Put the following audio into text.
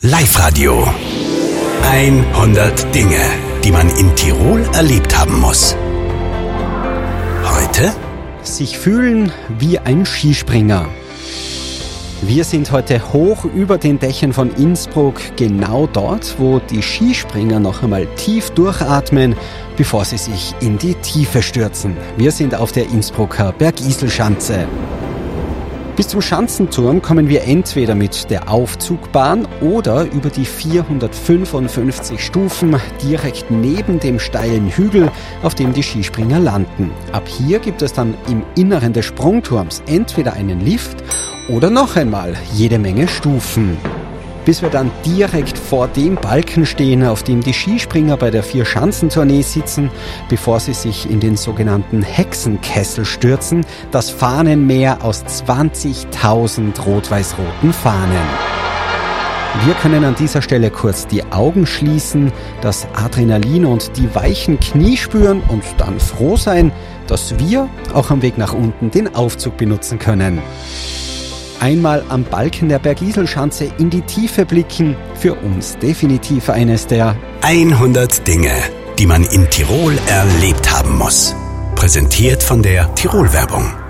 Live-Radio. 100 Dinge, die man in Tirol erlebt haben muss. Heute? Sich fühlen wie ein Skispringer. Wir sind heute hoch über den Dächern von Innsbruck, genau dort, wo die Skispringer noch einmal tief durchatmen, bevor sie sich in die Tiefe stürzen. Wir sind auf der Innsbrucker Bergiselschanze. Bis zum Schanzenturm kommen wir entweder mit der Aufzugbahn oder über die 455 Stufen direkt neben dem steilen Hügel, auf dem die Skispringer landen. Ab hier gibt es dann im Inneren des Sprungturms entweder einen Lift oder noch einmal jede Menge Stufen. Bis wir dann direkt vor dem Balken stehen, auf dem die Skispringer bei der Vierschanzentournee sitzen, bevor sie sich in den sogenannten Hexenkessel stürzen, das Fahnenmeer aus 20.000 rot-weiß-roten Fahnen. Wir können an dieser Stelle kurz die Augen schließen, das Adrenalin und die weichen Knie spüren und dann froh sein, dass wir auch am Weg nach unten den Aufzug benutzen können. Einmal am Balken der Bergiselschanze in die Tiefe blicken, für uns definitiv eines der 100 Dinge, die man in Tirol erlebt haben muss. Präsentiert von der Tirol-Werbung.